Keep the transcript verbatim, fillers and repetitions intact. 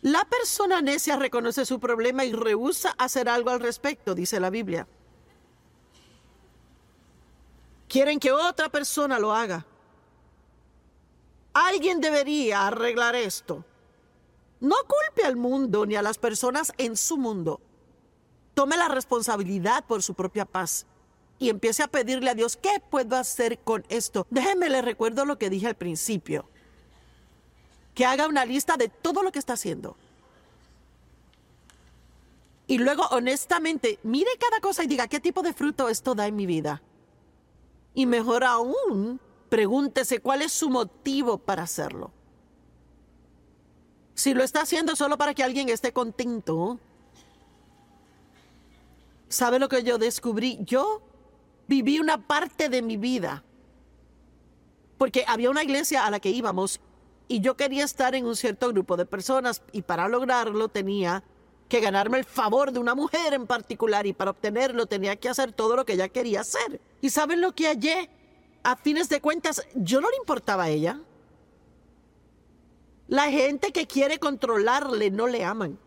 La persona necia reconoce su problema y rehúsa hacer algo al respecto, dice la Biblia. Quieren que otra persona lo haga. Alguien debería arreglar esto. No culpe al mundo ni a las personas en su mundo. Tome la responsabilidad por su propia paz y empiece a pedirle a Dios, ¿qué puedo hacer con esto? Déjeme le recuerdo lo que dije al principio. Que haga una lista de todo lo que está haciendo. Y luego, honestamente, mire cada cosa y diga, ¿qué tipo de fruto esto da en mi vida? Y mejor aún, pregúntese cuál es su motivo para hacerlo. Si lo está haciendo solo para que alguien esté contento, ¿sabe lo que yo descubrí? Yo viví una parte de mi vida, porque había una iglesia a la que íbamos y yo quería estar en un cierto grupo de personas y para lograrlo tenía que ganarme el favor de una mujer en particular y para obtenerlo tenía que hacer todo lo que ella quería hacer. ¿Y saben lo que hallé? A fines de cuentas, yo no le importaba a ella. La gente que quiere controlarle no le aman.